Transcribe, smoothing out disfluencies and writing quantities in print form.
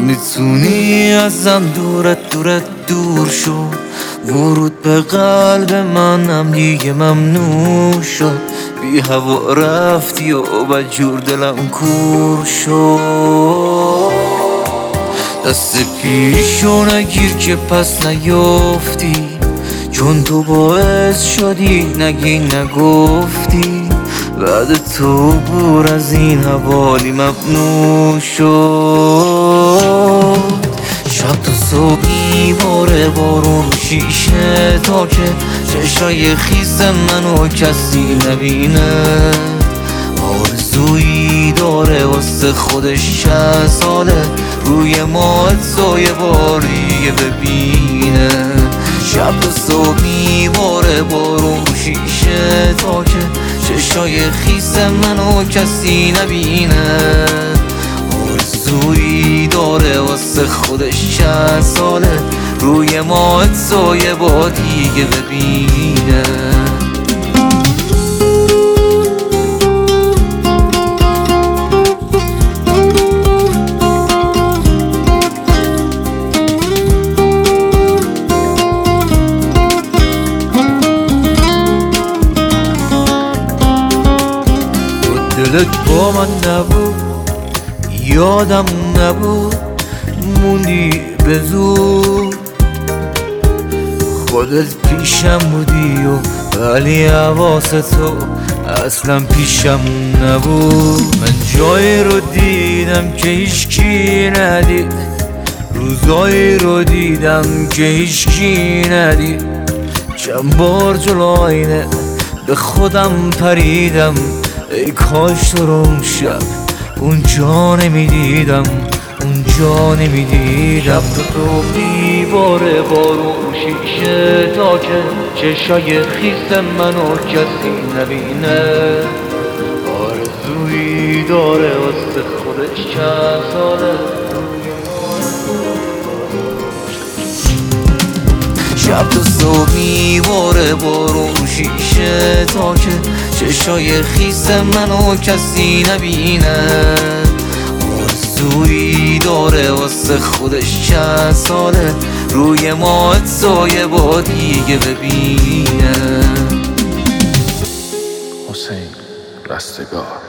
میتونی ازم دور شو، ورود به قلب منم دیگه ممنوع شد. بی هوا رفتی و بدجور دلم کور شد. دست پیشو نگیر که پس نیافتی، چون تو باعث شدی نگی نگفتی. بعد تو بور از این حوالی ممنوع شد. شب تا صبح میباره بارون رو شیشه، تا که چشای خیس منو کسی نبینه. آرزویی داره واسه خودش 60 ساله، روی ماهت سایه باریه ببینه. شب تا صبح میباره بارون رو شیشه، تا که چشای خیس منو کسی نبینه. آرزویی داره واسه خودش 60 ساله، روی ماهت سایه با دیگه ببینه. دلت با من نبود، یادم نبود، موندی به زور. خودت پیشم بودی و ولی حواس تو اصلا پیشم نبود. من جایی رو دیدم که هیچکی ندید، روزایی رو دیدم که هیچکی ندید. چند بار جلو آینه به خودم پریدم، ای کاش تو رو اون شب اونجا نمیدیدم، اونجا نمیدیدم. تو میباره بارون شیشه، تا که چشای خیس منو کسی نبینه. آرزویی داره واسه خودش 60 ساله. شب تا صبح میباره بارون شیشه، تا که چشای خیس منو کسی نبینه. آرزویی داره واسه خودش 60 ساله، روی ماهت سایه با دیگه ببینه. حسین رستگار.